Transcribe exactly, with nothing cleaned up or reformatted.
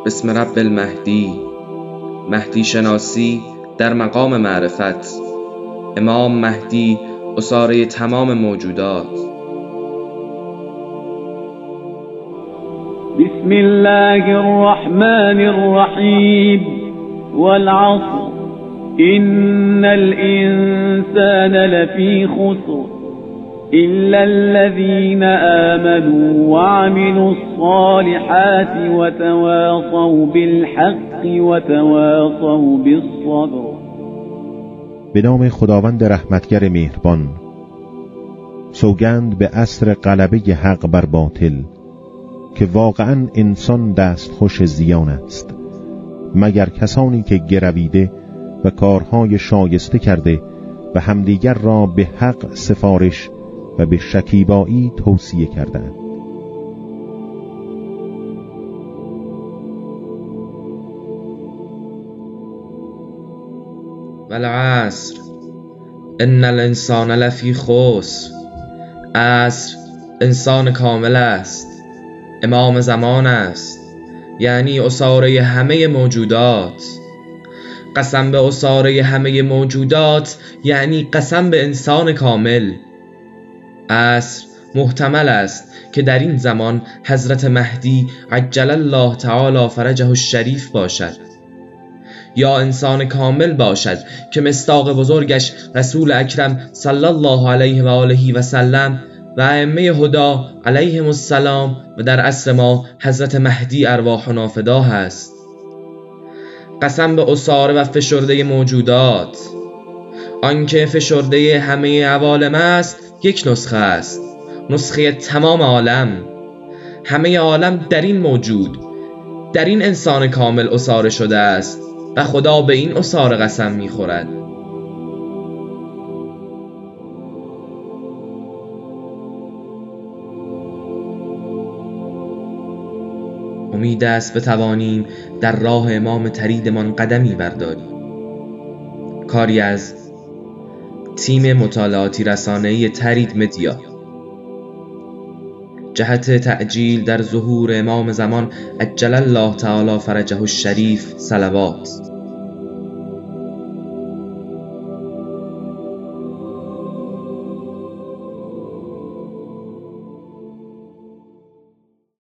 بسم رب المهدی. مهدی شناسی در مقام معرفت. امام مهدی اساره تمام موجودات. بسم الله الرحمن الرحیم والعصر إن الإنسان لفی خسر إلا الذين آمنوا وعملوا الصالحات وتواصوا بالحق وتواصوا بالصبر. به نام خداوند رحمتگر مهربان. سوگند به عصر غلبه حق بر باطل که واقعا انسان دستخوش زیان است، مگر کسانی که گرویده و کارهای شایسته کرده و همدیگر را به حق سفارش و به شکیبایی توصیه کردند. والعصر ان الانسان لفی خسر. عصر انسان کامل است، امام زمان است، یعنی اساره همه موجودات. قسم به اساره همه موجودات یعنی قسم به انسان کامل. عصر محتمل است که در این زمان حضرت مهدی عجل الله تعالی فرجه الشریف باشد، یا انسان کامل باشد که مصداق بزرگش رسول اکرم صلی الله علیه و آله و سلم و ائمه هدی علیهم السلام و در عصر ما حضرت مهدی ارواحنا فدا هست. قسم به اساره و فشرده موجودات. آنکه فشرده همه عوالم است یک نسخه است، نسخه تمام عالم. همه عالم در این موجود، در این انسان کامل اساره شده است و خدا به این اساره قسم میخورد. امید است بتوانیم در راه امام طریدمان قدمی برداریم. کاری از تیم مطالعاتی رسانه‌ای طرید مدیا جهت تعجیل در ظهور امام زمان عجل الله تعالی فرجه الشریف. صلوات.